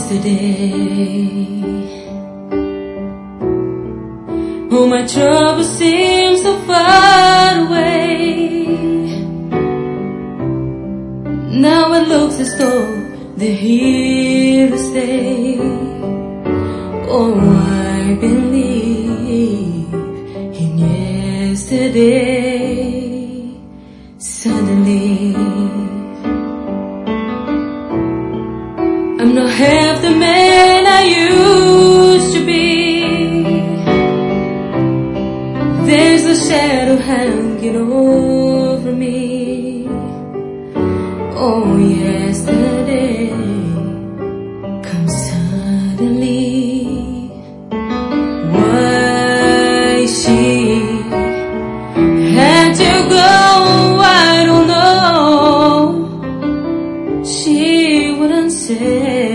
yesterday. Oh, my trouble seems so far away. Now it looks as though they're here to stay. Oh, I believe in yesterday. Suddenly I'm not half the man I used to be. There's a shadow hanging over me. Oh, yesterday comes suddenly. Why she had to go, I don't know. She wouldn't say.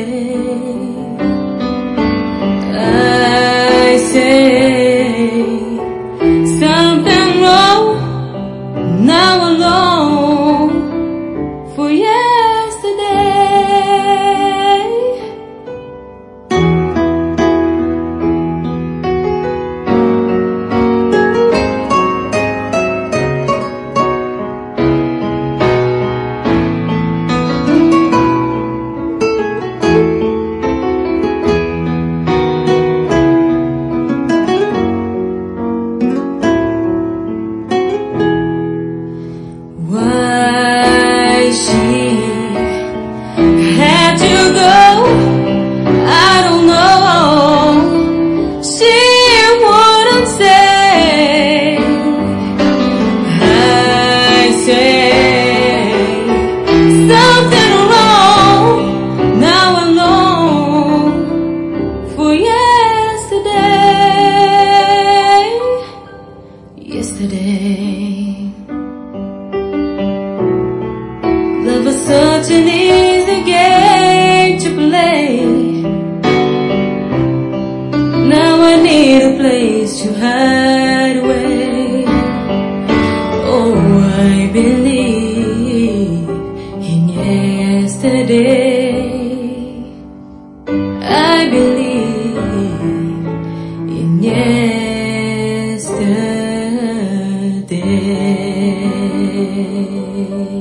I say something wrong, now alone for yesterday. Why she had to go, I don't know. She wouldn't say. I say something wrong, now alone for yesterday. Yesterday love was such an easy game to play. Now I need a place to hide away. Oh, I believe in yesterday. I believe in yesterday.